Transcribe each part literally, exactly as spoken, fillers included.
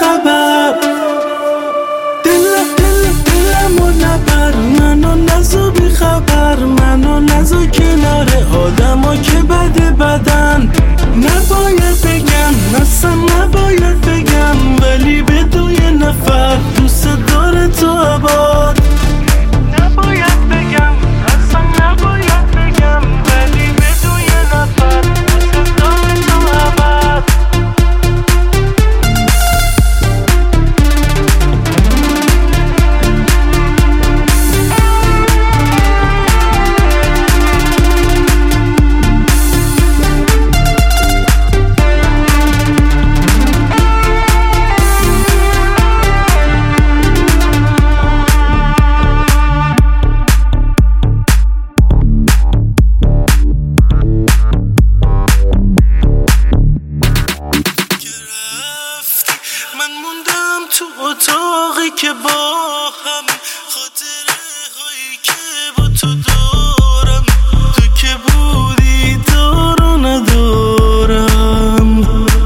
خبر. دل دل دلمو نبر، منو نزو بی خبر، منو نزو کنار آدما که بده بدن. نباید بگم، اصلا نباید بگم، ولی بدون یه نفر دوست داره تو آباد. نباید بگم، اصلا نباید بگم، ولی بدون یه نفر دوست داره تو آباد. من موندم تو اتاقی که با هم، خاطره هایی که با تو دارم، تو که بودی دارو ندارم.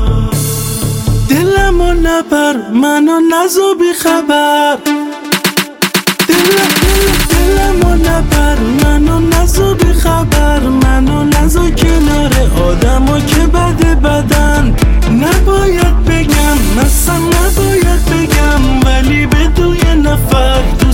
دلمو نبر، منو نزو بی خبر. دل دل دلمو نبر، منو نزو بی خبر، منو نزو کنار آدما که بده بدن. نباید بگم، اصلا نباید بگم، ولی بدون یه نفر